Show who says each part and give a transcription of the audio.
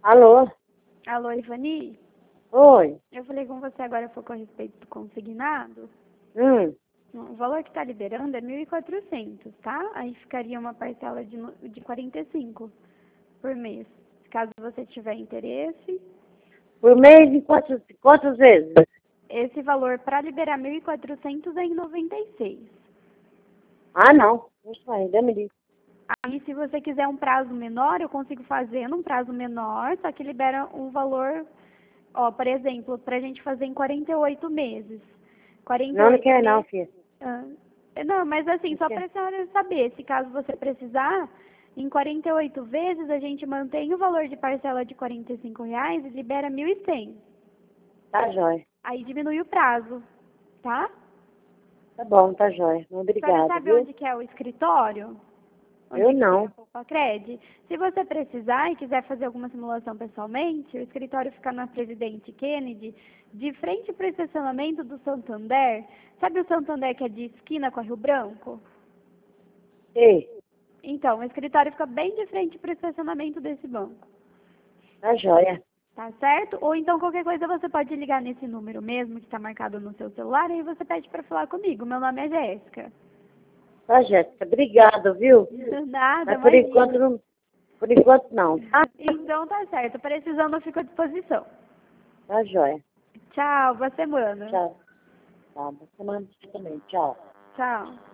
Speaker 1: Alô?
Speaker 2: Alô, Ivani?
Speaker 1: Oi?
Speaker 2: Eu falei com você agora há pouco a respeito do consignado.
Speaker 1: Hum.
Speaker 2: O valor que está liberando é 1.400, tá? Aí ficaria uma parcela de 45 por mês. Caso você tiver interesse,
Speaker 1: Por mês em quantas vezes?
Speaker 2: esse valor para liberar 1.400 é em 96.
Speaker 1: Ah, não. Isso ainda me diz.
Speaker 2: Aí, se você quiser um prazo menor, eu consigo fazer num prazo menor, só que libera um valor, ó, por exemplo, para a gente fazer em 48 meses.
Speaker 1: Não, não
Speaker 2: 48
Speaker 1: quer não,
Speaker 2: meses.
Speaker 1: filha.
Speaker 2: Ah, não, mas assim,
Speaker 1: Não
Speaker 2: só
Speaker 1: quer.
Speaker 2: para a senhora saber, se caso você precisar, em 48 vezes a gente mantém o valor de parcela de R$ 45 e libera 1.100.
Speaker 1: Tá jóia.
Speaker 2: Aí diminui o prazo, tá?
Speaker 1: Tá bom, tá jóia.
Speaker 2: A senhora
Speaker 1: Obrigada,
Speaker 2: sabe
Speaker 1: viu?
Speaker 2: onde que é o escritório?
Speaker 1: Eu
Speaker 2: Onde que fica a
Speaker 1: não.
Speaker 2: Poupa-Cred? Se você precisar e quiser fazer alguma simulação pessoalmente, o escritório fica na Presidente Kennedy, de frente para o estacionamento do Santander. Sabe o Santander que é de esquina com a Rio Branco?
Speaker 1: Ei,
Speaker 2: Então, o escritório fica bem de frente para o estacionamento desse banco.
Speaker 1: tá jóia.
Speaker 2: Tá certo? Ou então qualquer coisa você pode ligar nesse número mesmo que está marcado no seu celular e aí você pede para falar comigo. Meu nome é Jéssica.
Speaker 1: Tá, Jéssica. Obrigado, viu?
Speaker 2: Nada,
Speaker 1: Mas por enquanto
Speaker 2: imagina.
Speaker 1: não. Por enquanto não.
Speaker 2: Então tá certo. Precisando, eu fico à disposição.
Speaker 1: Tá jóia.
Speaker 2: Tchau, boa semana.
Speaker 1: Tchau. Tá, boa semana pra você também. Tchau.
Speaker 2: Tchau.